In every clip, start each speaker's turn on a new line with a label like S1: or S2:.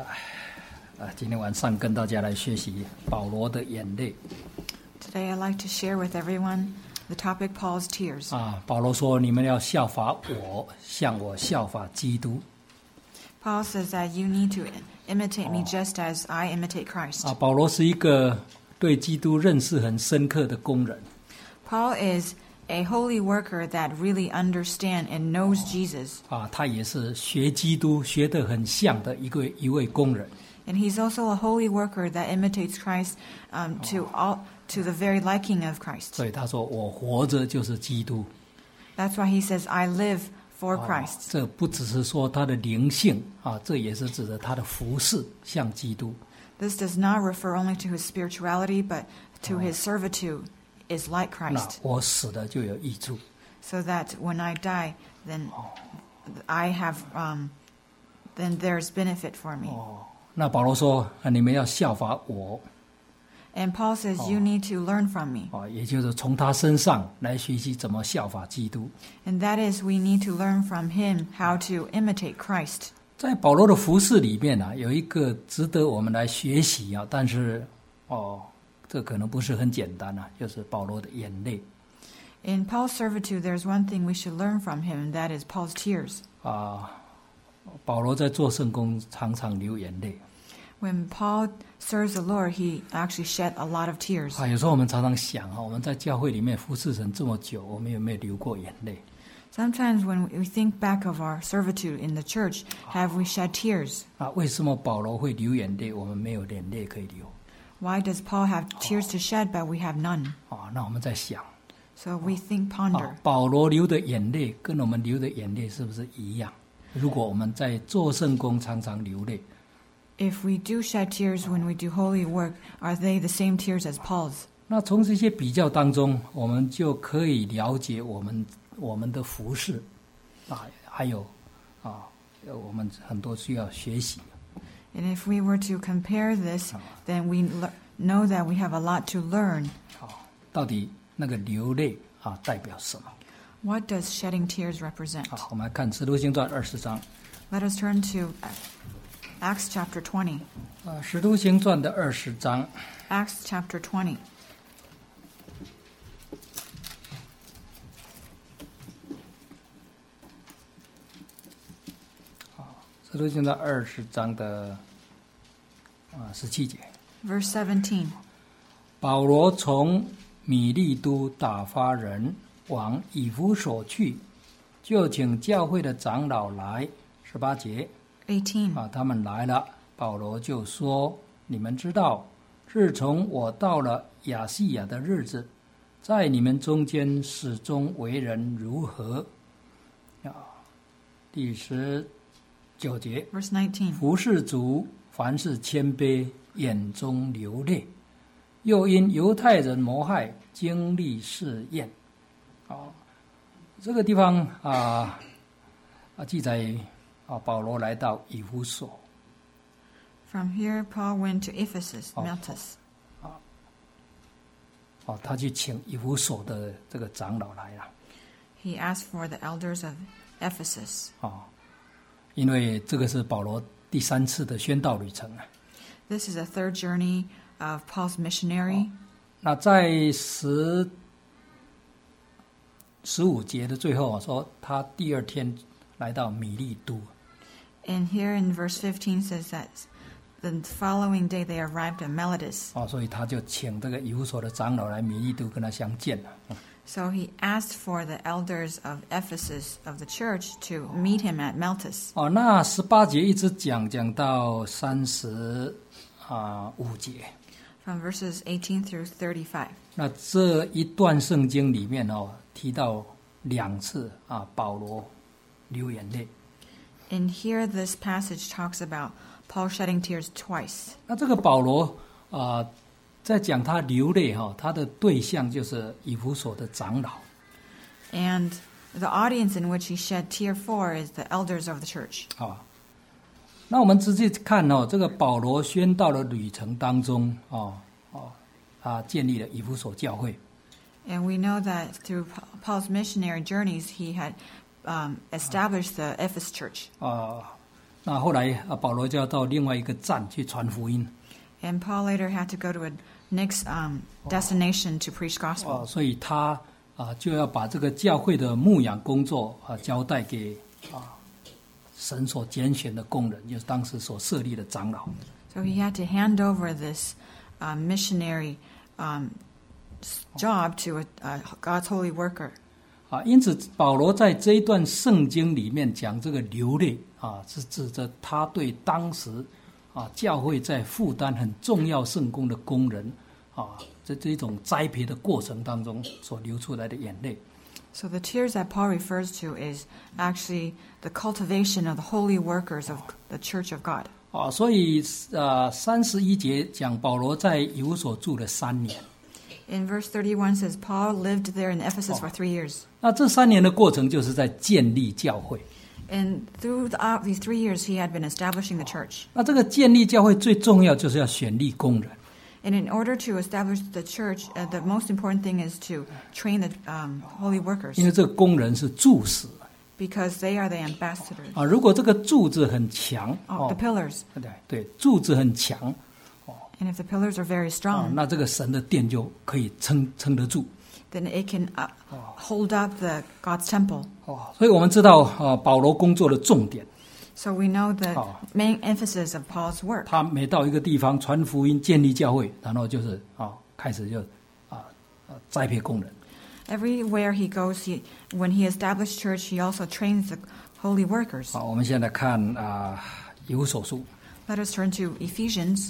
S1: 今天晚上跟大家来学习保罗的眼泪。
S2: Today I'd like to share with everyone the topic Paul's tears.
S1: 保罗说你们要效法我，像我效法基督。
S2: Paul says that you need to imitate me just as I imitate Christ.
S1: 保罗是一个对基督认识很深刻的工人。
S2: Paul is a holy worker that really understands and knows Jesus.
S1: 他也是学基督学得很像的一位工人。
S2: And he's also a holy worker that imitates Christ to the very liking of Christ.
S1: 所以他说我活着就是基督。
S2: That's why he says, I live for Christ.
S1: 这不只是说他的灵性这也是指的他的服事像基督。
S2: This does not refer only to his spirituality, but to his servitude is like
S1: 那
S2: Christ.
S1: 我死了就有益处。
S2: So that when I die, then I have, then there's benefit for me.
S1: 那保罗说你们要效法我。
S2: And Paul says, you need to learn from me.
S1: 也就是从他身上来学习怎么效法基督。
S2: And that is, we need to learn from him how to imitate Christ.
S1: 在保罗的服事里面有一个值得我们来学习但是这可能不是很简单就是保罗的眼泪。
S2: In Paul's servitude, there's one thing we should learn from him, and that is Paul's tears.
S1: 保罗在做圣工常常流眼泪。
S2: When Paul serves the Lord, he actually shed a lot of tears.
S1: 有时候我们常常想我们在教会里面服侍神这么久，我们有没有流过眼泪？
S2: Sometimes when we think back of our servitude in the church, have we shed tears?
S1: 为什么保罗会流眼泪，我们没有眼泪可以流？
S2: Why does Paul have tears to shed, but we have none?
S1: 那我们在想
S2: So we ponder.
S1: 保罗流的眼泪跟我们流的眼泪是不是一样？如果我们在做圣工常常流泪，
S2: If we do shed tears when we do holy work, are they the same tears as Paul's?
S1: 那从这些比较当中，我们就可以了解我们的服事还有我们很多需要学习。
S2: And if we were to compare this, then we know that we have a lot to learn.
S1: 到底那个流泪代表什么？
S2: What does shedding tears represent?
S1: 我们来看《使徒行传》20章。
S2: Let us turn to Acts chapter 20.
S1: 使徒行传的20章。
S2: Acts chapter 20.
S1: 使徒行传20章的17节。
S2: Verse 17.
S1: 保罗从米利都打发人往以弗所去，就请教会的长老来。18节。
S2: 18.
S1: 他们来了，保罗就说：你们知道，自从我到了亚细亚的日子，在你们中间始终为人如何。第19节。
S2: Verse 19.
S1: 服侍主，凡事谦卑，眼中流泪，又因犹太人谋害，经历试验。这个地方记载保罗来到以弗所。
S2: From here, Paul went to Ephesus, Miletus.
S1: 他去请以弗所的这个长老来了。
S2: He asked for the elders of Ephesus.
S1: 因为这个是保罗第3次的宣道旅程。
S2: This is a third journey of Paul's missionary.
S1: 那在15节的最后说，他第2天来到米利都。
S2: And here in verse 15 says that the following day they arrived at Miletus.
S1: 所以他就请这个以弗所的长老来米利都跟他相见了。
S2: So he asked for the elders of Ephesus of the church to meet him at Miletus.
S1: 那18节一直讲到35节。
S2: From verses 18 through 35.
S1: 那这一段圣经里面提到2次保罗流眼泪。
S2: And here this passage talks about Paul shedding tears twice.
S1: 那这个保罗在讲他流泪他的对象就是以弗所的长老。
S2: And the audience in which he shed tear for is the elders of the church.
S1: 那我们直接看这个保罗宣道的旅程当中他建立了以弗所教会。
S2: And we know that through Paul's missionary journeys, he had established the Ephesus church.
S1: 那后来保罗就要到另外一个站去传福音。
S2: And Paul later had to go to a next destination to preach gospel.
S1: 所以他就要把这个教会的牧养工作交代给神所拣选的工人，就是当时所设立的长老。
S2: So he had to hand over this missionary job to God's holy worker.
S1: 因此保罗在这一段圣经里面讲这个流泪是指着他对当时教会在负担很重要圣工的工人这一种栽培的过程当中所流出来的眼泪。
S2: So the tears that Paul refers to is actually the cultivation of the holy workers of the Church of God.
S1: 所以31节讲保罗在以弗所住了3年。
S2: In verse 31 says Paul lived there in Ephesus for 3 years.
S1: 那这3年的过程就是在建立教会。
S2: And throughout these 3 years he had been establishing the church.
S1: 那这个建立教会最重要就是要选立工人。
S2: And in order to establish the church, the most important thing is to train the holy workers.
S1: 因为这个工人是柱石。
S2: Because they are the ambassadors.
S1: 如果这个柱子很强
S2: The pillars.
S1: 对，柱子很强
S2: And if the pillars are very strong,
S1: 那这个神的殿就可以撑得住。
S2: then it can hold up the God's temple.
S1: 所以我们知道保罗工作的重点。
S2: So we know the main emphasis of Paul's work.
S1: 他每到一个地方传福音、建立教会，然后就是开始就栽培工人。
S2: Everywhere he goes, when he established church, he also trains the holy workers.
S1: 好，我们现在看以弗所书。
S2: Let us turn to Ephesians.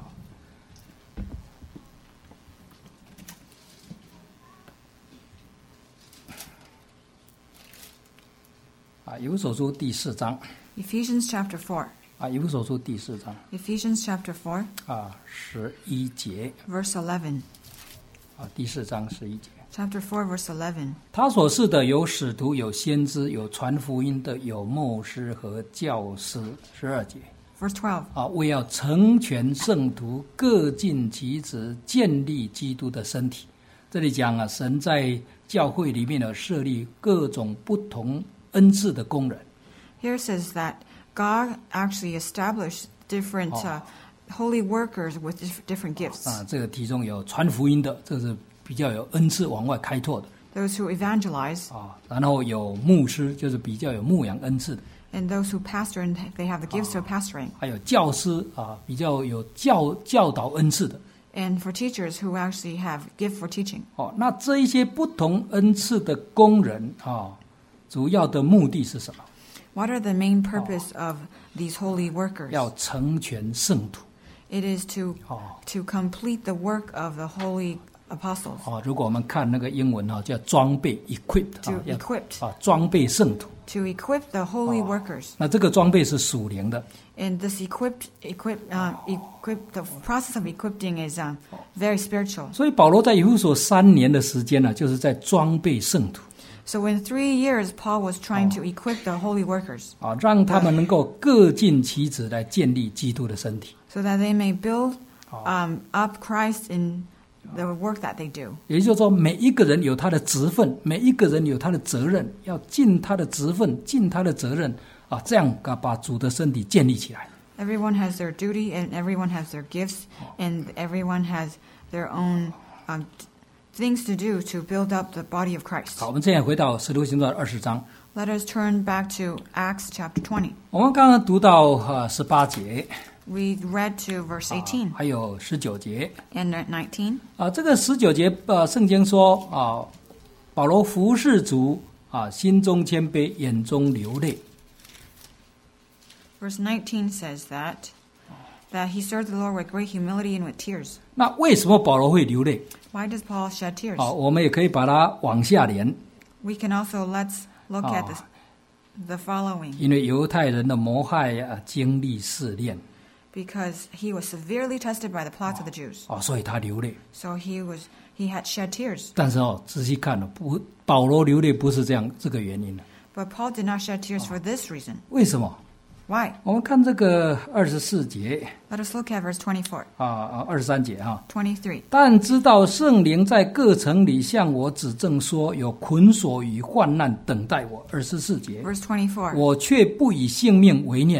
S1: 以弗所书第4章。
S2: Ephesians chapter 4.
S1: 以弗所书第4章。
S2: Ephesians chapter 4,
S1: 11节。
S2: verse 11.
S1: 第4章11节。
S2: Chapter 4, verse 11.
S1: 他所示的有使徒，有先知，有传福音的，有牧师和教师。12节。
S2: Verse 12.
S1: 为要成全圣徒，各尽其职，建立基督的身体。这里讲神在教会里面有设立各种不同恩赐的工人。
S2: Here it says that God actually established different holy workers with different gifts.
S1: 这个其中有传福音的，这是比较有恩赐往外开拓的。
S2: Those who evangelize.
S1: 然后有牧师，就是比较有牧养恩赐的。
S2: And those who pastor, and they have the gifts of pastoring.
S1: 还有教师比较有教导恩赐的。
S2: And for teachers who actually have gift for teaching.
S1: 那这一些不同恩赐的工人主要的目的是什么？
S2: What are the main purpose of these holy workers?
S1: 要成全圣徒。
S2: It is to complete the work of the holy apostles.
S1: 如果我们看那个英文叫装备 equipped，
S2: To equipped.
S1: 装备圣徒。
S2: To equip the holy workers.
S1: 那这个装备是属灵的。
S2: And this the process of equipping is very spiritual.
S1: 所以保罗在以弗所3年的时间就是在装备圣徒。
S2: So in 3 years, Paul was trying to equip the holy workers.
S1: 让他们能够各尽其职来建立基督的身体。
S2: So that they may build up Christ in the work that they do.
S1: 也就是说，每一个人有他的职分，每一个人有他的责任，要尽他的职分，尽他的责任这样把主的身体建立起来。
S2: Everyone has their duty, and everyone has their gifts, and everyone has their own things to do to build up the body of Christ.
S1: 好，我们现在回到使徒行传20章。
S2: Let us turn back to Acts chapter 20.
S1: 我们刚刚读到18节。
S2: We read to verse 18.
S1: 还有19节。
S2: And 19.
S1: 这个19节圣经说保罗服侍主心中谦卑，眼中流泪。
S2: Verse 19 says that he served the Lord with great humility and with tears.
S1: 那为什么保罗会流泪？
S2: Why does Paul shed tears?
S1: 我们也可以把它往下连。
S2: We can also let's look at the following.
S1: 因为犹太人的谋害经历试炼。
S2: Because he was severely tested by the plots of the Jews.
S1: 所以他流泪。
S2: So he had shed tears.
S1: 但是仔细看保罗流泪不是这个原因。
S2: But Paul did not shed tears for this reason.
S1: 为什么？
S2: Why?
S1: 我们看这个24节。
S2: Let us look at verse 24.
S1: 23节
S2: 23.
S1: 但知道圣灵在各城里向我指证说，有捆锁与患难等待我。24节。
S2: Verse 24.
S1: 我却不以性命为念，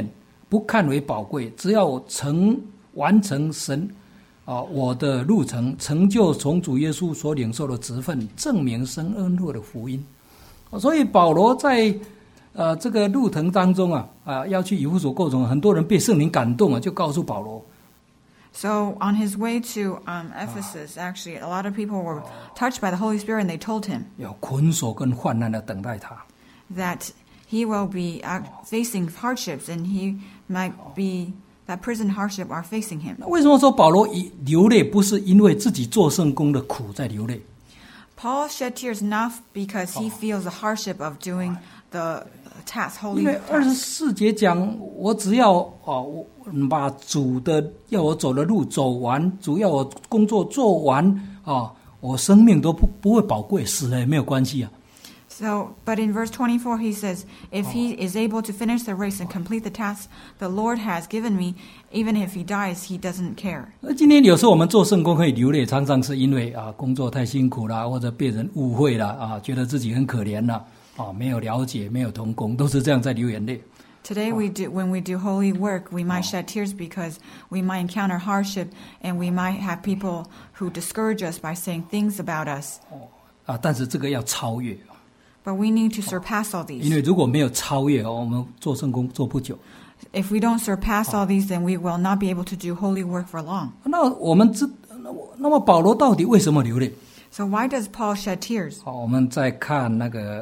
S1: 不看为宝贵，只要完成神我的路程，成就从主耶稣所领受的职分，证明生恩惠的福音。所以保罗在这个路程当中要去以弗所过程，很多人被圣灵感动就告诉保罗。
S2: So on his way to Ephesus, actually, a lot of people were touched by the Holy Spirit, and they told him
S1: 有捆锁跟患难的等待他。
S2: that he will be facing hardships, and he might be that prison hardship are facing him.
S1: 为什么说保罗流泪不是因为自己做圣工的苦在流泪？
S2: Paul shed tears not because he feels the hardship of doing the task,
S1: 因
S2: holy
S1: 为
S2: task.
S1: 24节讲，我只要我把主的要我走的路走完，主要我工作做完我生命都不会宝贵，死了也没有关系啊。
S2: So, but in verse 24 he says, if he is able to finish the race and complete the task the Lord has given me, even if he dies, he doesn't care.
S1: 今天有时候我们做圣工可以流泪，常常是因为工作太辛苦了，或者被人误会了觉得自己很可怜了没有了解，没有同工，都是这样在流眼泪。
S2: Today when we do holy work, we might shed tears because we might encounter hardship, and we might have people who discourage us by saying things about us.
S1: 但是这个要超越。
S2: But we need to surpass all
S1: 因
S2: these.
S1: 为如果没有超越我们做圣工做不久。
S2: If we don't surpass all these, then we will not be able to do holy work for long.
S1: 那么保罗到底为什么流泪？
S2: So why does Paul shed tears?
S1: 我们再看那个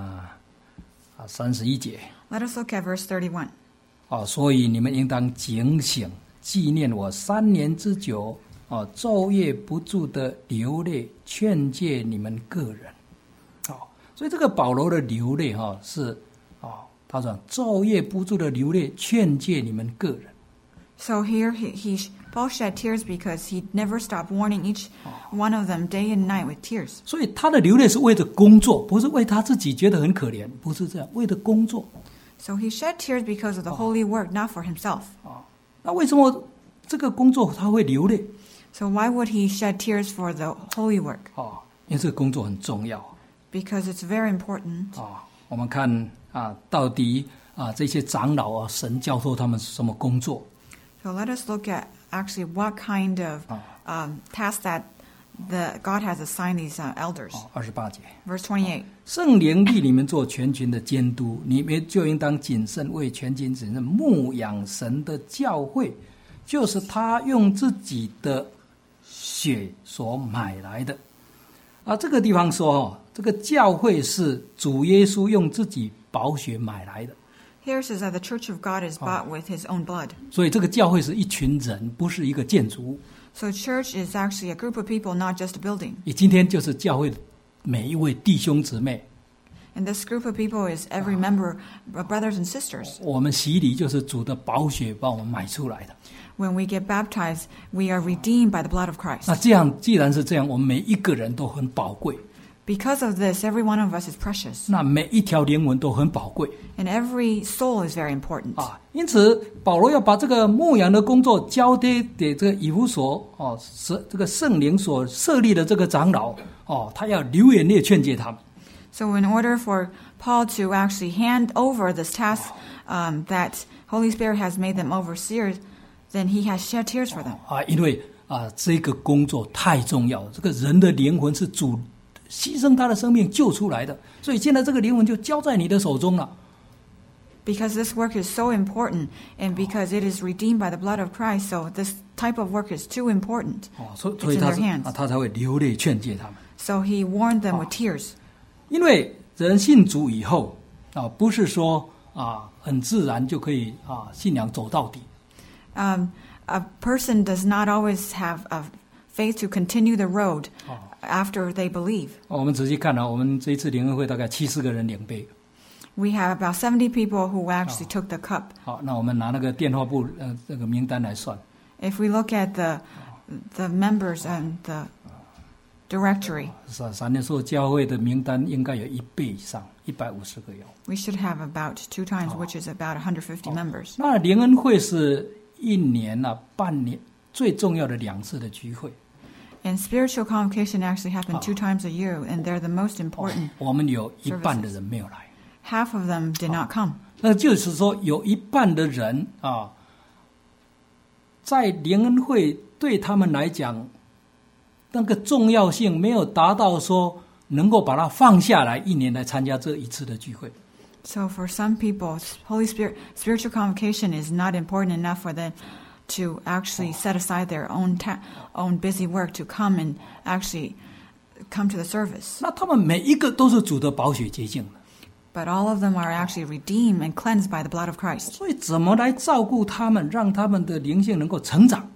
S1: 31节。
S2: Let us look at verse 31.
S1: 所以你们应当警醒，纪念我3年之久昼夜不住的流泪，劝诫你们个人。所以这个保罗的流泪是他说昼夜不住的流泪，劝诫你们个人。
S2: So here Paul shed tears because he never stopped warning each one of them day and night with tears.
S1: 所以他的流泪是为了工作，不是为他自己觉得很可怜，不是这样，为了工作。
S2: So he shed tears because of the holy work, not for himself.
S1: 那为什么这个工作他会流泪？
S2: So why would he shed tears for the holy work?
S1: 因为这个工作很重要。
S2: Because it's very important.
S1: 我们看到底这些长老神交托他们什么工作？
S2: So let us look at actually what kind of task that God has assigned these elders.
S1: 28节。
S2: Verse 28.
S1: 圣灵立你们做全群的监督，你们就应当谨慎，为全群谨慎牧养神的教会，就是他用自己的血所买来的。这个地方说这个教会是主耶稣用自己宝血买来的。
S2: Here it says that the church of God is bought with his own blood.
S1: 所以这个教会是一群人，不是一个建筑物。
S2: So church is actually a group of people, not just a building.
S1: 今天就是教会的每一位弟兄姊妹。
S2: And this group of people is every member, brothers and sisters.
S1: 我们洗礼就是主的宝血把我们买出来的。
S2: When we get baptized, we are redeemed by the blood of Christ.
S1: 那这样，既然是这样，我们每一个人都很宝贵。
S2: Because of this, every one of us is precious.
S1: 那每一条灵魂都很宝贵。
S2: And every soul is very important.
S1: 因此保罗要把这个牧养的工作交给这个以弗所这个圣灵所设立的这个长老他要流眼泪劝诫他们。
S2: So in order for Paul to actually hand over this task that Holy Spirit has made them overseers, then he has shed tears for them.
S1: 因为这个工作太重要了，这个人的灵魂是主牺牲他的生命救出来的，所以现在这个灵魂就交在你的手中了。
S2: Because this work is so important, and because it is redeemed by the blood of Christ, so this type of work is too important.
S1: 所以
S2: It's in their hands.
S1: 他才会流泪劝诫他们。
S2: So he warned them with tears.
S1: 因为人信主以后不是说很自然就可以信仰走到底。
S2: A person does not always have a faith to continue the road after they believe.
S1: 我们仔细看我们这一次联合会大概70个人领杯。
S2: We have about 70 people who actually took the cup.
S1: 好，那我们拿那个电话簿这个名单来算。
S2: If we look at the members and the directory,
S1: 闪电所教会的名单应该有1倍以上，150个有。
S2: we should have about 2 times, which is about 150 members.
S1: 那联恩会是1年半年最重要的2次的聚会。
S2: And spiritual convocation actually happen 2 times a year, and they're the most important.
S1: 我们有一半的人没有来。
S2: Half of them did not come.
S1: 那就是说有一半的人啊，在灵恩会对他们来讲，那个重要性没有达到说能够把它放下来一年来参加这一次的聚会。
S2: So for some people, Holy Spirit, spiritual convocation is not important enough for them to actually set aside their own busy work to come and actually come to the service.
S1: 那他们每一个都是主的宝血洁净的，
S2: But all of them are actually redeemed and cleansed by the blood of Christ.
S1: 所以怎么来照顾他们，让他们的灵性能够成长？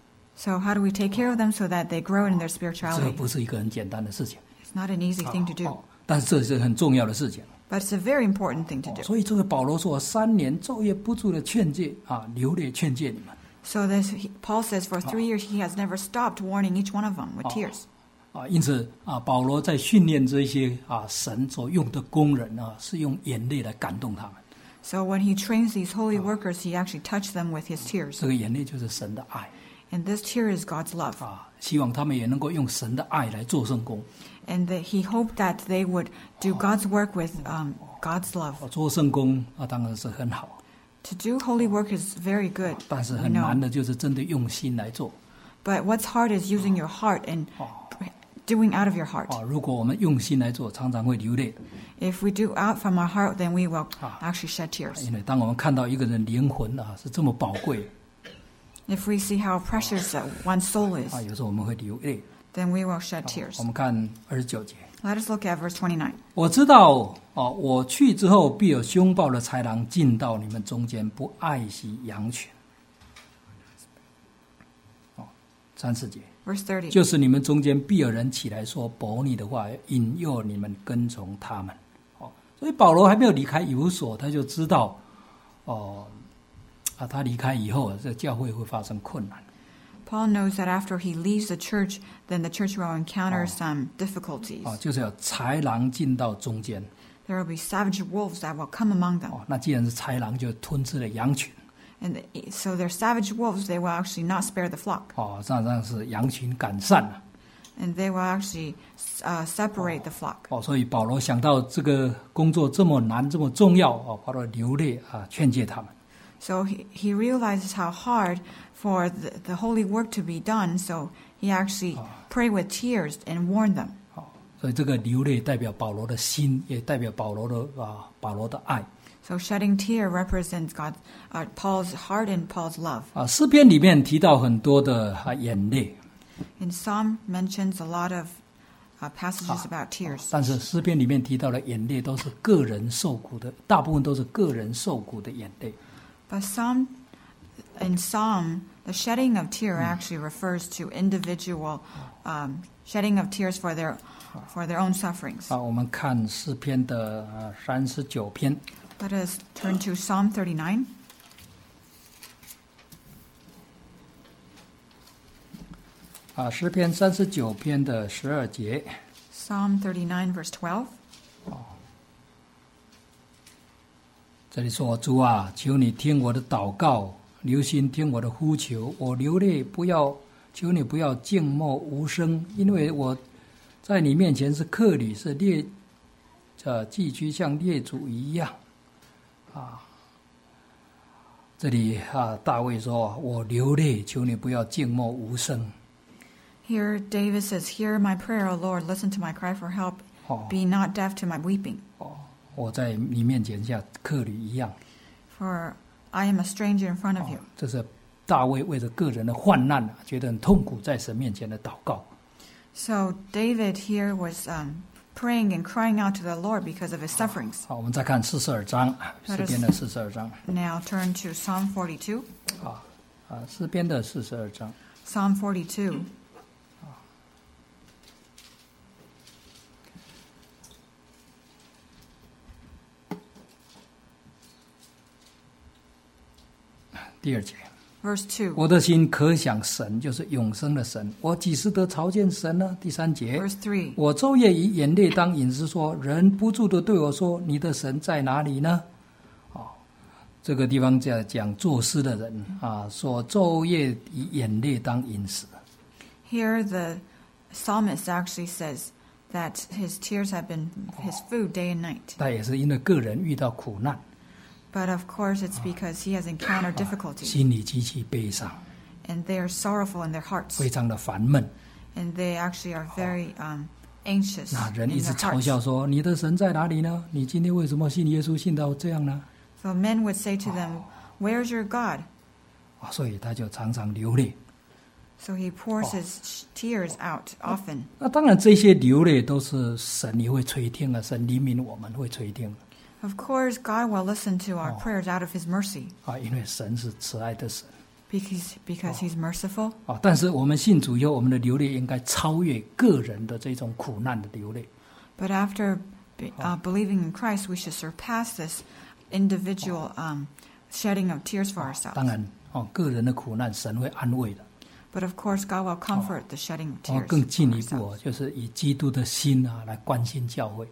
S2: So how do we take care of them so that they grow in their
S1: 这
S2: spirituality?
S1: 不是一个很简单的事情，
S2: It's not an easy thing to do,
S1: 但是这是很重要的事情。
S2: but it's a very important thing to do.
S1: 所以这个保罗说，3年昼夜不住的劝诫啊，流泪劝诫你们。
S2: So Paul says for 3 years he has never stopped warning each one of them with tears.
S1: 因此保罗在训练这些神所用的工人是用眼泪来感动他们。
S2: So when he trains these holy workers, he actually touched them with his tears.
S1: 这个眼泪就是神的爱
S2: And this tear is God's love.
S1: 希望他们也能够用神的爱来做圣工。
S2: And he hoped that they would do God's work with God's love.
S1: 做圣工当然是很好，
S2: To do holy work is very good,
S1: 但是
S2: we
S1: 很难
S2: know.
S1: 的就是真的用心来做。
S2: But what's hard is using your heart and doing out of your heart.
S1: 如果我们用心来做，常常会流泪。
S2: If we do out from our heart, then we will actually shed tears.
S1: 因为当我们看到一个人灵魂是这么宝贵
S2: If we see how precious one's soul is,
S1: 有时候我们会流泪。
S2: then we will shed tears.
S1: 我们看29节。
S2: Let us look at verse 29.
S1: 我知道我去之后，必有凶暴的豺狼进到你们中间，不爱惜羊群。34节，
S2: Verse 30.
S1: 就是你们中间必有人起来说悖逆的话，引诱你们跟从他们。所以保罗还没有离开以弗所，他就知道，他离开以后，这教会会发生困难。
S2: Paul knows that after he leaves the church, then the church will encounter some difficulties.
S1: 就是有豺狼进到中间。
S2: There will be savage wolves that will come among them.
S1: 那既然是豺狼，就吞吃了羊群。
S2: And so they're savage wolves, they will actually not spare the flock.
S1: 常常是羊群赶散了。
S2: And they will actually separate the flock.
S1: 所以保罗想到这个工作这么难，这么重要保罗流泪劝诫他们。
S2: So he realizes how hard for the holy work to be done, so he actually prayed with tears and warned them.
S1: 所以这个流泪代表保罗的心，也代表保罗的爱。
S2: So shedding tear represents Paul's heart and Paul's love.
S1: 诗篇里面提到很多的眼泪。
S2: In Psalm mentions a lot of passages about tears.
S1: 但是诗篇里面提到的眼泪都是个人受苦的，大部分都是个人受苦的眼泪。
S2: But in Psalm, the shedding of tear actually refers to individual shedding of tears for their own sufferings.
S1: 我们看诗篇的39篇。
S2: Let us turn to Psalm 39.
S1: 诗篇39篇的12节。
S2: Psalm 39, verse 12.
S1: 这里说：“主啊，求你听我的祷告，留心听我的呼求。我流泪，求你不要静默无声，因为我在你面前是客旅，是寄居，像列祖一样。”这里大卫说：“我流泪，求你不要静默无声。”
S2: Here David says, "Hear my prayer, O Lord, listen to my cry for help. Be not deaf to my weeping.
S1: 我在你面前像客旅一样。
S2: For I am a stranger in front of you."
S1: 这是大卫为着个人的患难觉得很痛苦，在神面前的祷告。
S2: So David here was praying and crying out to the Lord because of his sufferings.
S1: 好，我们再看42章，诗篇的42章。
S2: Now turn to Psalm 42.
S1: 诗篇的42章。
S2: Psalm 42.
S1: 第2节。
S2: Verse 2.
S1: 我的心可想神，就是永生的神。我几时得朝见神呢？第3节。
S2: Verse 3.
S1: 我昼夜以眼泪当饮食，说人不住地对我说：“你的神在哪里呢？”这个地方讲作诗的人说昼夜以眼泪当饮食。
S2: Here the psalmist actually says that his tears have been his food day and night.
S1: 那也是因为个人遇到苦难。
S2: But of course, it's because he has encountered difficulties,
S1: 心里极其悲伤，
S2: and they are sorrowful in their hearts,
S1: 非常的烦闷。
S2: and they actually are very anxious
S1: 那
S2: in
S1: 人一直
S2: their
S1: 嘲
S2: hearts.
S1: 笑说：“你的神在哪里呢？你今天为什么信耶稣信到这样呢？”
S2: So men would say to them, "Where's your God?"
S1: 所以他就常常流泪。
S2: So he pours his tears out often.
S1: 那当然，这些流泪都是神也会垂听啊，神怜悯我们会垂听
S2: Of course, God will listen to our prayers out of his mercy
S1: 啊，因为神是慈爱的神
S2: because he's merciful.
S1: 啊。但是我们信主以后，我们的流泪应该超越个人的这种苦难的流泪。
S2: But after believing in Christ, we should surpass this individual shedding of tears for
S1: 当
S2: ourselves.
S1: 然个人的苦难神会安慰的。
S2: But of course, God will comfort the shedding of tears
S1: 更
S2: for
S1: 进一步
S2: ourselves.
S1: 就是以基督的心啊来关心教会。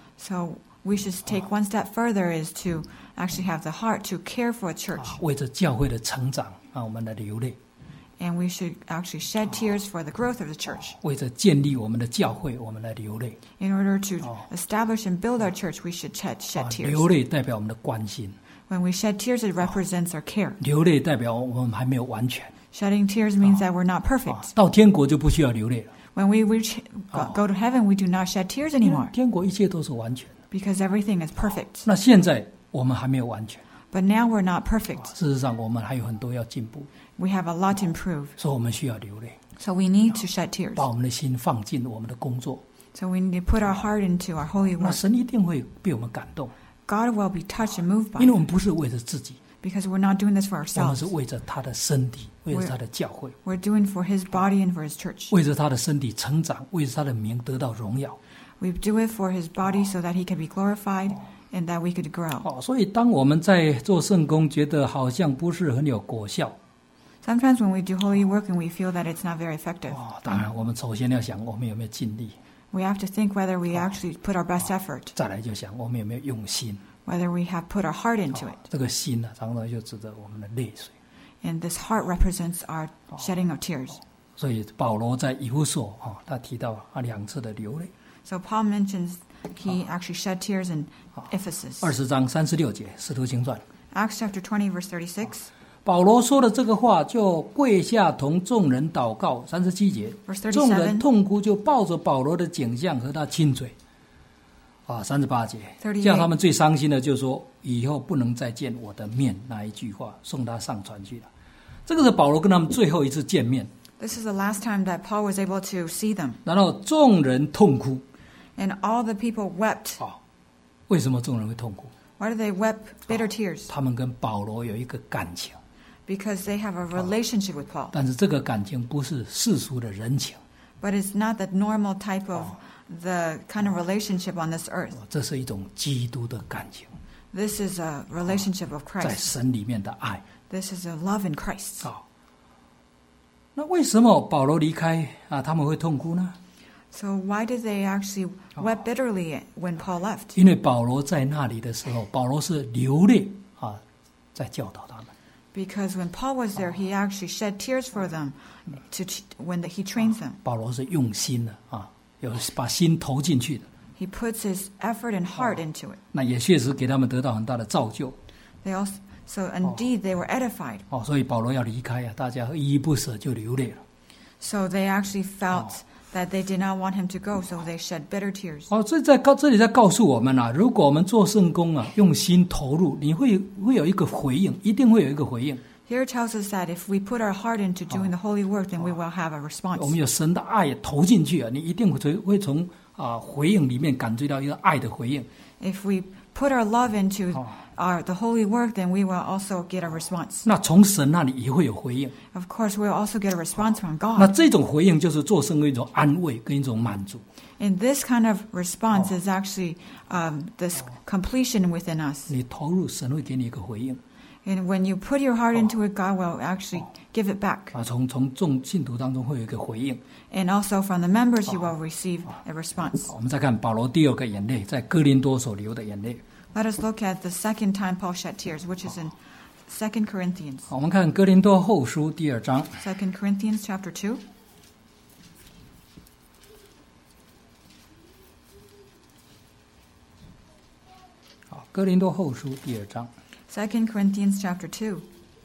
S2: So we should take one step further is to actually have the heart to care for a church.
S1: 为着教会的成长啊，我们的流泪；
S2: And we should actually shed tears for the growth of the church.
S1: 为着建立我们的教会，我们来流泪。
S2: In order to establish and build our church, we should shed
S1: 流
S2: tears.
S1: 泪代表我们的关心，
S2: When we shed tears, it represents our care.
S1: 流泪代表我们还没有完全。
S2: Shedding tears means that we're not perfect.
S1: 到天国就不需要流泪了，
S2: When we reach, go to heaven, we do not shed tears
S1: 因为
S2: anymore
S1: 天国一切都是完全的。
S2: because everything is perfect.
S1: 那现在我们还没有完全，
S2: But now we're not perfect.
S1: 事实上我们还有很多要进步，
S2: We have a lot to improve.
S1: 所以我们需要流泪，
S2: So we need to shed tears.
S1: 把我们的心放进我们的工作。
S2: So we need to put our heart into our holy
S1: 那
S2: work.
S1: 神一定会被我们感动，
S2: God will be touched and moved by
S1: 因为我
S2: it
S1: 们不是为着自己，
S2: because we're not doing this for
S1: 我们是
S2: ourselves.
S1: 为着他的身体，为着他的教会，
S2: We're doing it for His body and for His church.
S1: 为着他的身体成长，为着他的名得到荣耀。
S2: We do it for His body so that He can be glorified and that we could grow.
S1: 所以当我们在做圣工，觉得好像不是很有果效，
S2: Sometimes when we do holy work and we feel that it's not very effective,
S1: 当然我们首先要想我们有没有尽力，
S2: we have to think whether we actually put our best effort,
S1: 再来就想我们有没有用心。
S2: whether we have put our heart into it.
S1: 这个心呢，常常就指着我们的泪水。
S2: And this heart represents our shedding of tears.
S1: 所以保罗在以弗所他提到2次的流泪。
S2: So Paul mentions he actually shed tears in Ephesus.
S1: 20章36节，使徒行传。
S2: Acts chapter 20, verse 36.
S1: 保罗说了这个话，就跪下同众人祷告。37节，
S2: Verse
S1: 众人
S2: 37.
S1: 痛哭，就抱着保罗的颈项和他亲嘴。38节，
S2: 38
S1: 叫他们最伤心的，就是说以后不能再见我的面那一句话，送他上船去了。这个是保罗跟他们最后一次见面。
S2: This is the last time that Paul was able to see them.
S1: 然后众人痛哭。
S2: And all the people wept.
S1: 为什么众人会痛哭？
S2: Why do they weep bitter tears?
S1: 他们跟保罗有一个感情，
S2: Because they have a relationship with Paul.
S1: 但是这个感情不是世俗的人情，
S2: But it's not the normal type of the kind of relationship on this earth.
S1: 这是一种基督的感情，
S2: This is a relationship of
S1: 在
S2: Christ.
S1: 神里面的爱。
S2: This is a love in Christ.
S1: 那为什么保罗离开他们会痛哭呢？
S2: So why did they actually weep bitterly when Paul left?
S1: 因为保罗在那里的时候，保罗是流泪在教导他们。
S2: Because when Paul was there, he actually shed tears for them when he trains them.
S1: 保罗是用心的有把心投进去的。
S2: He puts his effort and heart into it.
S1: 那也确实给他们得到很大的造就。
S2: So indeed, they were edified.
S1: 所以保罗要离开大家依依不舍，就流泪了。
S2: So they actually felt that they did not want him to go, so they shed bitter tears.
S1: 这里在告诉我们如果我们做圣工用心投入，你会有一个回应，一定会有一个回应。
S2: Here it tells us that if we put our heart into doing the holy work, then we will have a response.
S1: 我们有神的爱投进去你一定会从回应里面感觉到一个爱的回应。
S2: If we put our love into the holy work, then we will also get a response.
S1: 那从神那里也会有回应。
S2: Of course, we'll also get a response from
S1: 那
S2: God.
S1: 这种回应就是做圣工一种安慰跟一种满足。
S2: And this kind of response is actually this completion within us.
S1: 你投入，神会给你一个回应。
S2: And when you put your heart into it, God will actually give it back.
S1: 从众信徒当中会有一个回应。
S2: And also from the members, you will receive a response.
S1: 我们再看保罗第二个眼泪，在哥林多所流的眼泪。
S2: Let us look at the second time Paul shed tears, which is in 2 Corinthians.
S1: 我们看哥林多后书第2章。
S2: 2 Corinthians chapter 2.
S1: 哥林多后书第2章。
S2: 2 Corinthians chapter 2,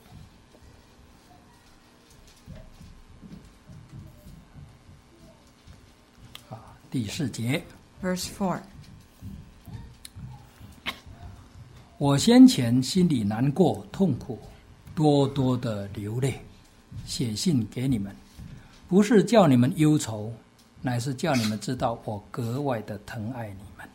S1: 第4节，
S2: verse 4.
S1: 我先前心里难过痛苦，多多的流泪，写信给你们，不是叫你们忧愁，乃是叫你们知道我格外的疼爱你们。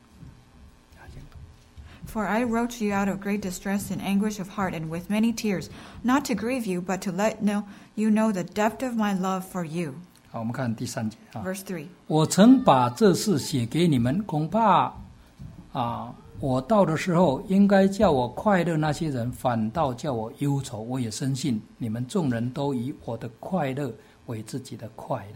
S2: For I wrote to you out of great distress and anguish of heart and with many tears, not to grieve you, but to let you know the depth of my love for you.
S1: 好，我们看第3节啊。
S2: Verse 3.
S1: 我曾把这事写给你们，恐怕我到的时候，应该叫我快乐那些人，反倒叫我忧愁。我也深信你们众人都以我的快乐为自己的快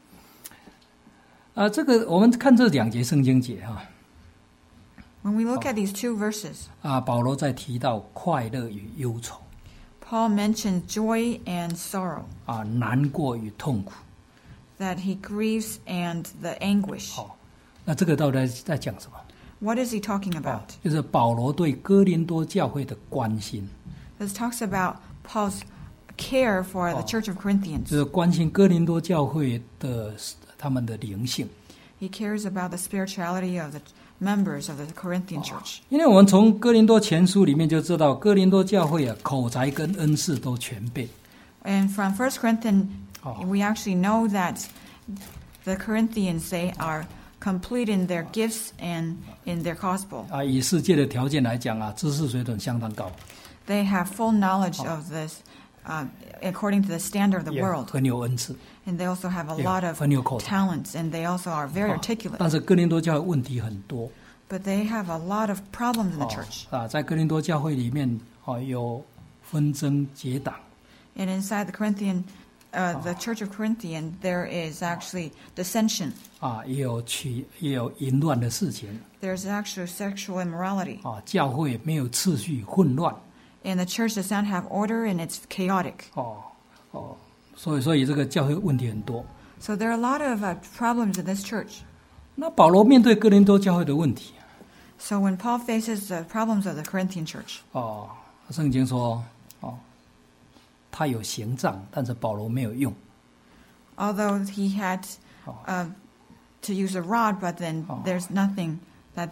S1: 乐。这个我们看这2节圣经节哈。
S2: When we look at these two verses,
S1: 保罗在提到快乐与忧愁，
S2: Paul mentions joy and sorrow,
S1: 难过与痛苦。
S2: that he grieves and the anguish.
S1: 好，那这个到底在讲什么？
S2: What is he talking about?
S1: 就是保罗对哥林多教会的关心，
S2: This talks about Paul's care for the Church of
S1: 就
S2: Corinthians.
S1: 是关心哥林多教会的他们的灵性。
S2: He cares about the spirituality of the members of the Corinthian church.
S1: 因为我们从哥林多前书里面就知道，哥林多教会口才跟恩赐都全备。
S2: And from 1 Corinthians,
S1: Oh.
S2: we actually know that the Corinthians, they are complete in their gifts and in their gospel.
S1: 以世界的条件来讲知识水准相当高，
S2: They have full knowledge of this according to the standard of the
S1: 也
S2: world.
S1: 很有恩赐。
S2: And they also have a
S1: 也
S2: lot of
S1: 很有口才。
S2: talents, and they also are very articulate.
S1: 但是哥林多教会问题很多。
S2: But they have a lot of problems in the church.
S1: 在哥林多教会里面有纷争结党。
S2: And inside the the Church of Corinthian, there is actually dissension.
S1: 也有淫乱的事情。
S2: There's actually sexual immorality.
S1: 教会没有秩序，混乱。
S2: And the church does not have order, and it's chaotic.
S1: 所以这个教会问题很多。
S2: So there are a lot of problems in this church.
S1: 那保罗面对哥林多教会的问题，
S2: So when Paul faces the problems of the Corinthian church,
S1: 圣经说，他有行杖，但是保罗没有用。
S2: although he had to use a rod, but then there's nothing that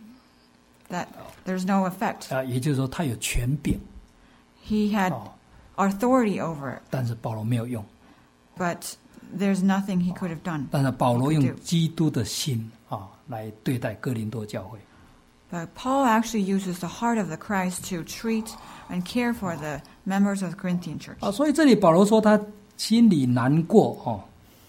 S2: there's no effect.
S1: 也就是说，他有权柄，
S2: He had authority over it,
S1: 但是保罗没有用。
S2: but there's nothing he could have done.
S1: 但是保罗用基督的心来对待哥林多教会。
S2: But Paul actually uses the heart of the Christ to treat and care for the members of the Corinthian church.
S1: 所以这里保罗说他心里难过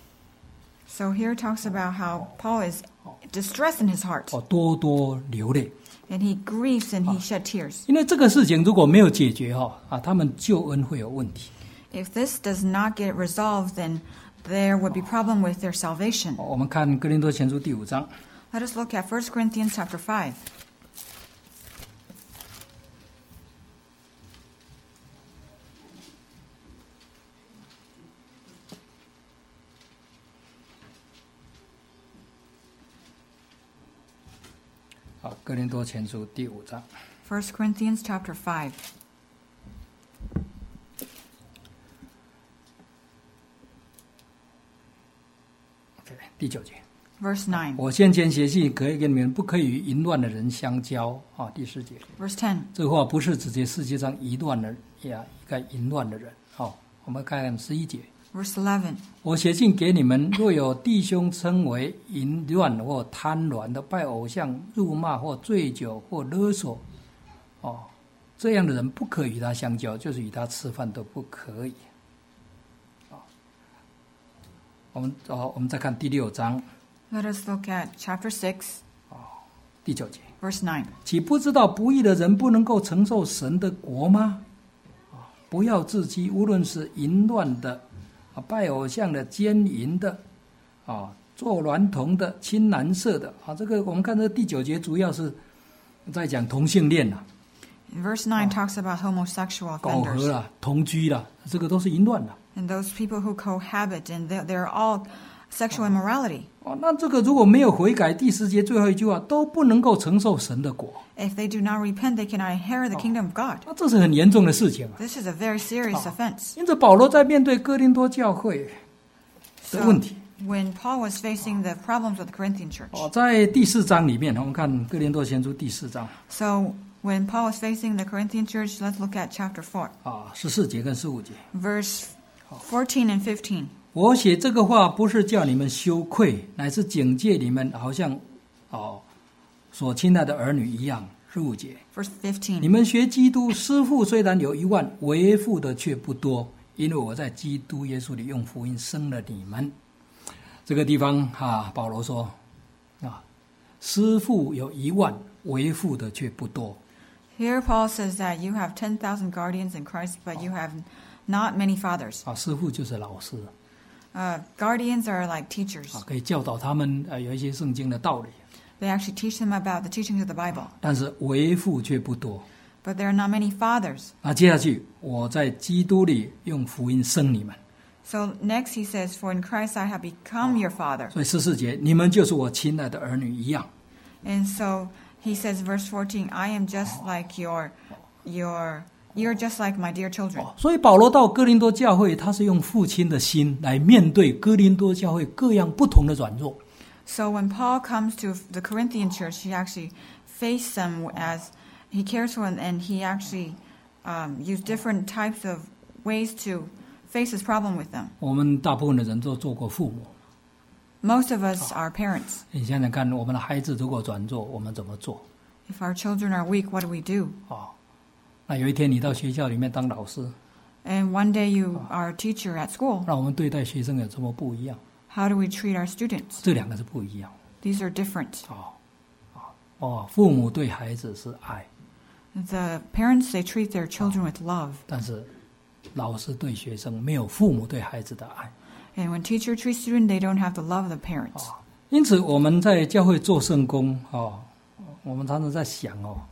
S2: So here it talks about how Paul is distressed in his heart,
S1: 多多流泪。
S2: and he grieves and he shed tears.
S1: 因为这个事情如果没有解决他们救恩会有问题。
S2: If this does not get resolved, then there would be problem with their salvation.
S1: 我们看哥林多前书第5章。
S2: Let us look at 1 Corinthians chapter 5.
S1: 哥林多前书第5章。
S2: 1 Corinthians chapter 5.
S1: 第9节。
S2: Verse 9.
S1: 我先前写信可以给你们，不可以与淫乱的人相交。第10节。
S2: Verse 10.
S1: 这话不是指接世界上淫乱的淫乱的人。我们看看11节。
S2: Verse 11.
S1: 我写信给你们，若有弟兄称为淫乱或贪婪的、拜偶像、辱骂或醉酒或勒索，这样的人不可与他相交，就是与他吃饭都不可以。我们再看第6章。
S2: Let us look at chapter 6,
S1: 第9节。
S2: verse 9.
S1: 岂不知道不义的人不能够承受神的国吗？不要自欺，无论是淫乱的、拜偶像的、奸淫的、做娈童的、亲男色的。这个我们看这第9节主要是在讲同性恋啦、
S2: Verse 9 talks about homosexual
S1: 苟合
S2: offenders.
S1: 啦、同居啦，这个都是淫乱啦。
S2: And those people who cohabit, and they're all sexual immorality.
S1: 那这个如果没有悔改，第10节最后一句话都不能够承受神的国。
S2: If they do not repent, they cannot inherit the kingdom of God.
S1: 那这是很严重的事情啊。
S2: This is a very serious offense.
S1: 因此保罗在面对哥林多教会的问题，
S2: When Paul was facing the problems with the Corinthian church.
S1: 在第4章里面，我们看哥林多前书第4章
S2: So when Paul was facing the Corinthian church, let's look at chapter 4,
S1: 14节跟15节。
S2: verse 14 and 15.
S1: 我写这个话不是叫你们羞愧，乃是警戒你们，好像所亲爱的儿女一样。15节，
S2: Verse 15.
S1: 你们学基督，师傅虽然有1万，为父的却不多，因为我在基督耶稣里用福音生了你们。这个地方保罗说师傅有1万，为父的却不多。
S2: Here Paul says that you have 10,000 guardians in Christ, but you have not many fathers.
S1: 师傅就是老师，
S2: Guardians are like teachers.
S1: 可以教导他们有一些圣经的道理，
S2: They actually teach them about the teachings of the Bible.
S1: 但是为父却不多。
S2: But there are not many fathers.
S1: 接下去，我在基督里用福音生你们。
S2: So next he says, For in Christ I have become your father.
S1: 所以14节，你们就是我亲爱的儿女一样。
S2: And so he says, verse 14, I am just like you're just like my dear children.
S1: 所以保罗到哥林多教会，他是用父亲的心来面对哥林多教会各样不同的软弱。
S2: So when Paul comes to the Corinthian church, he actually faced them as he cares for them, and he actually used different types of ways to face this problem with them.
S1: 我们大部分的人都做过父母，
S2: Most of us are parents.
S1: 你想想看，我们的孩子如果软弱，我们怎么做？
S2: If our children are weak, what do we do?
S1: 那有一天你到学校里面当老师，
S2: And one day you are a teacher at school.
S1: 那我们对待学生有什么不一样？
S2: How do we treat our students?
S1: 这2个是不一样。
S2: These are different.
S1: 父母对孩子是爱，
S2: The parents, they treat their children with love.
S1: 但是老师对学生没有父母对孩子的爱。
S2: And when teacher treats student, they don't have the love of the parents.
S1: 因此我们在教会做圣工我们常常在想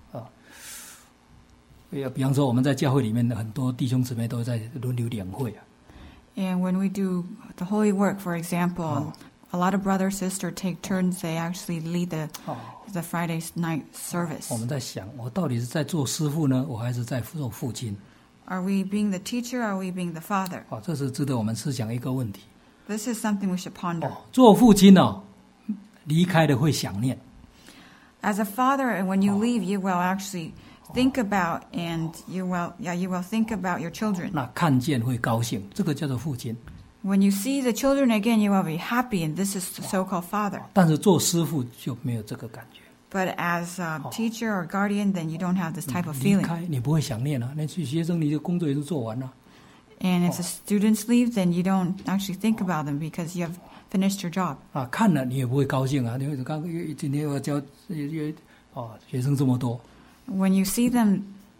S1: 比方说我们在教会里面的很多弟兄姊妹都在轮流领会
S2: And when we do the holy work, for example, a lot of brother sister take turns. They actually lead the Friday night service.
S1: 我们在想，我到底是在做师父呢，我还是在做父亲？
S2: Are we being the teacher? Or are we being the father?
S1: 这是值得我们思想一个问题。
S2: This is something we should ponder.
S1: 做父亲离开了会想念。
S2: As a father, when you leave, you will actually think about, and you will think about your children.
S1: 那看见会高兴，这个叫做父亲。
S2: When you see the children again, you will be happy, and this is the so-called father.
S1: 但是做师父就没有这个感觉。
S2: But as a teacher or guardian, then you don't have this type of
S1: 离
S2: feeling.
S1: 开你不会想念那去学生你的工作也都做完了。
S2: And if the students leave, then you don't actually think about them because you have finished your job.
S1: 看了你也不会高兴你会刚今天我教学生这么多。
S2: When you see them,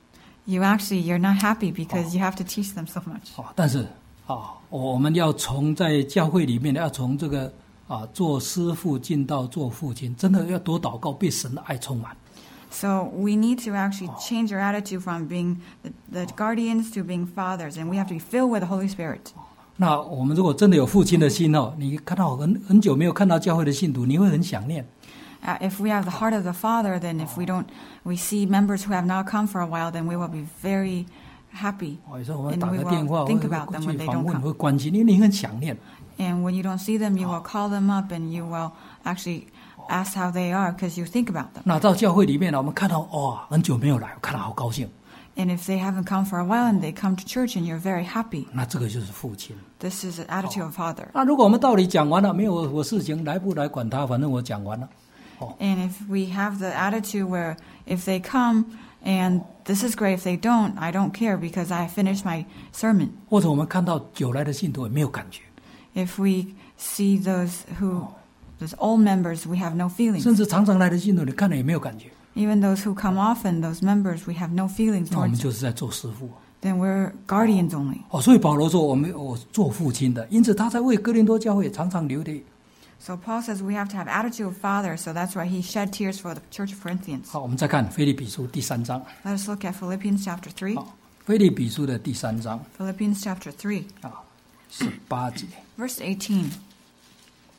S2: you're not happy because you have to teach them so much.
S1: 但是我们要从在教会里面要从这个做师父进到做父亲，真的要多祷告，被神的爱充满。
S2: So we need to actually change our attitude from being the guardians to being fathers, and we have to be filled with the Holy Spirit.
S1: 那我们如果真的有父亲的心你看到很久没有看到教会的信徒，你会很想念。
S2: If we have the heart of the Father, then if we see members who have not come for a while, then we will be very happy.
S1: 有时候我们打个电话，
S2: think about them
S1: 会
S2: when they
S1: 访
S2: don't
S1: 问，
S2: come.
S1: 会关心，因为你很想念。
S2: And when you don't see them, you will call them up and you will actually ask how they are because you think about them.
S1: 那到教会里面我们看到很久没有来，我看到好高兴。
S2: And if they haven't come for a while and they come to church and you're very happy,
S1: 那这个就是父亲。
S2: this is an attitude of father.
S1: 那如果我们道理讲完了，没有我事情来不来管他，反正我讲完了。
S2: And if we have the attitude where if they come and this is great, if they don't, I don't care because I finished my sermon.
S1: 或者我们看到久来的信徒也没有感觉，
S2: If we see those old members, we have no feelings.
S1: 甚至常常来的信徒你看了也没有感觉，
S2: Even those who come often, those members, we have no feelings
S1: 那我们
S2: towards
S1: 就是在做师父。
S2: then we're guardians only.
S1: 所以保罗说我做父亲的，因此他在为哥林多教会常常流泪。
S2: So Paul says we have to have attitude of father, so that's why he shed tears for the church of Corinthians.
S1: 好，我们再看腓立比书第3章。
S2: Let us look at Philippians chapter 3.
S1: 腓立比书的第3章
S2: Philippians chapter 3,
S1: 18节。
S2: verse 18.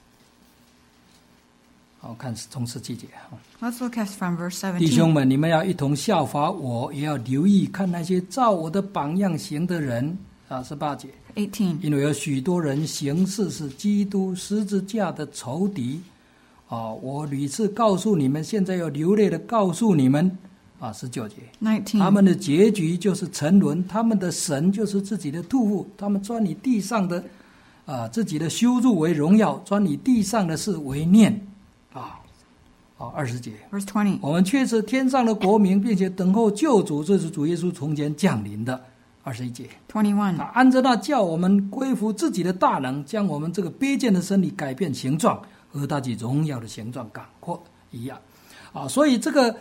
S1: 好，看从17节。
S2: Let's look at from verse
S1: 弟兄
S2: 17.
S1: 们，你们要一同效法我，也要留意看那些照我的榜样行的人。18节，
S2: 18.
S1: 因为有许多人行事是基督十字架的仇敌。我屡次告诉你们，现在要流泪的告诉你们。19节，
S2: 19.
S1: 他们的结局就是沉沦，他们的神就是自己的肚腹，他们专以地上的自己的羞辱为荣耀，专以地上的事为念。20节，
S2: Verse 20.
S1: 我们却是天上的国民，并且等候救主，这是主耶稣从前降临的。21节，
S2: 21.
S1: 按着那叫我们归服自己的大能，将我们这个卑贱的身体改变形状，和他及荣耀的形状赶扩一样。所以这个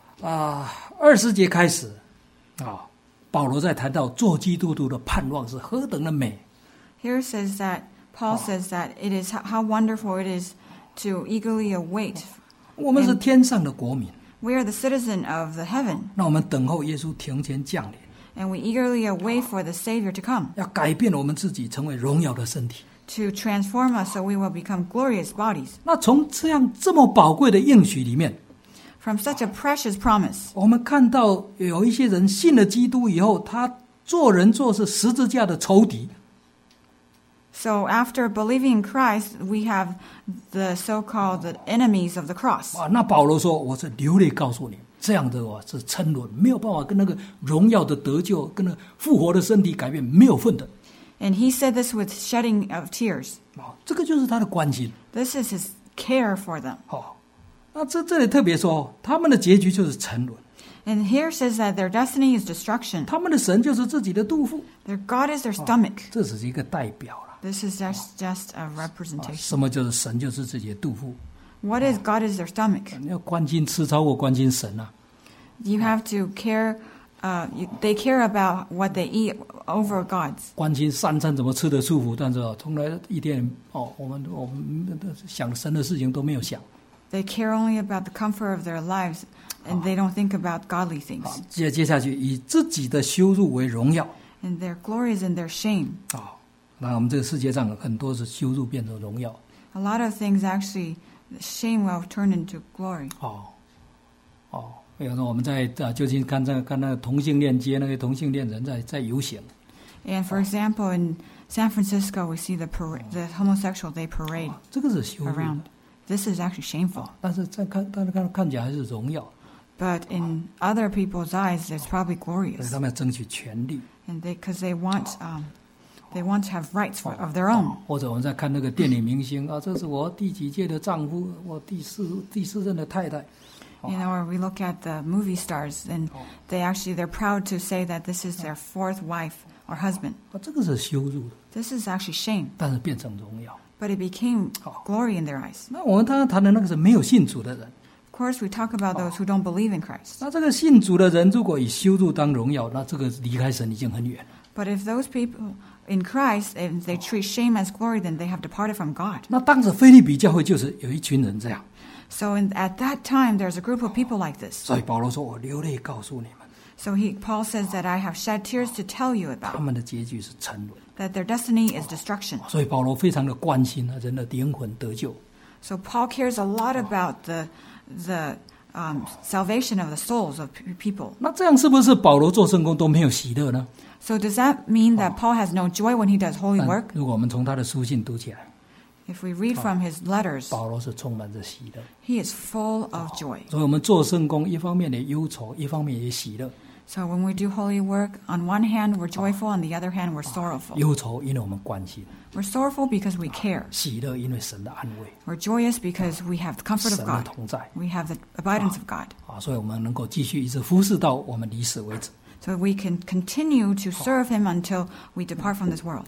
S1: 20节开始保罗在谈到做基督徒的盼望是何等的美。
S2: Here says that Paul says that it is how wonderful it is to eagerly await.
S1: 我们是天上的国民，
S2: We are the citizen of the heaven,
S1: 那我们等候耶稣庭前降临，
S2: and we eagerly await for the Savior to come,
S1: 要改变我们自己，成为荣耀的身体。
S2: to transform us so we will become glorious bodies.
S1: 那从这么宝贵的应许里面，
S2: From such a precious promise,
S1: 我们看到有一些人信了基督以后，他做人做事十字架的仇敌。
S2: so after believing in Christ, we have the so-called the enemies of the cross.
S1: 那保罗说：“我是流泪告诉你，这样的是沉沦，没有办法跟那个荣耀的得救，跟那个复活的身体改变没有份的。”
S2: And he said this with shedding of tears.
S1: 这个就是他的关心。
S2: This is his care for them.
S1: 那这里特别说，他们的结局就是沉沦，
S2: And here says that their destiny is destruction.
S1: 他们的神就是自己的肚腹，
S2: Their God is their stomach.
S1: 这只是一个代表了。
S2: This is just a representation.
S1: 什么就是神就是自己的肚腹？
S2: What is God is their stomach?
S1: 你要关心吃超过关心神啊！
S2: You have to care. They care about what they eat over God's.
S1: 关心三餐怎么吃得舒服，但是从来一点我们想神的事情都没有想。
S2: They care only about the comfort of their lives, and they don't think about godly things.
S1: 接下去以自己的羞辱为荣耀。
S2: And their glory is in their shame.
S1: 那我们这个世界上很多是羞辱变成荣耀。
S2: A lot of things actually, shame will turn into glory.
S1: 比如说我们在就近看那个同性恋街，那个同性恋人在游行。
S2: And for example, in San Francisco, we see the homosexual, they parade
S1: 这个是羞辱
S2: around. This is actually shameful.
S1: 但是看起来还是荣耀。
S2: But in other people's eyes, it's probably
S1: 所以
S2: glorious.
S1: 他们要争取权利。
S2: And because they want to have rights of their own.
S1: 或者我们在看那个电影明星这是我第几届的丈夫，我第四任的太太。
S2: Or we look at the movie stars, and they're proud to say that this is their fourth wife or husband.
S1: 这个是羞辱的，
S2: This is actually shame.
S1: 但是变成荣耀。
S2: But it became glory in their eyes.
S1: 那我们刚刚谈的那个是没有信主的人。
S2: Of course, we talk about those who don't believe in Christ.
S1: 那这个信主的人，如果以羞辱当荣耀，那这个离开神已经很远。
S2: But if those people in Christ, if they treat shame as glory, then they have departed from God.
S1: 那当时腓立比教会就是有一群人这样。
S2: So at that time, there's a group of people like this.
S1: 所以保罗说：“我流泪告诉你们。”
S2: So Paul says that I have shed tears to tell you
S1: 他
S2: about
S1: 们的结局是沉沦。
S2: that their destiny is destruction.
S1: 所以保罗非常的关心人的灵魂得救。
S2: So Paul cares a lot about the salvation of the souls of people.
S1: 那这样是不是保罗做圣工都没有喜乐呢？
S2: So does that mean that Paul has no joy when he does holy
S1: 但
S2: work?
S1: 如果我们从他的书信读起来，
S2: If we read from his letters,
S1: 保罗是充满着喜乐。
S2: he is full of joy.
S1: 所以我们做圣工，一方面也忧愁，一方面也喜乐。
S2: So when we do holy work, on one hand we're joyful, on the other hand we're sorrowful.
S1: 忧愁因为我们关心，
S2: We're sorrowful because we care.
S1: 喜乐因为神的安慰，
S2: We're joyous because we have the comfort
S1: 神
S2: of
S1: 的
S2: God.
S1: 同在。
S2: We have the abidance of God.
S1: 所以我们能够继续一直服侍到我们离世为止。
S2: So we can continue to serve him until we depart from this world.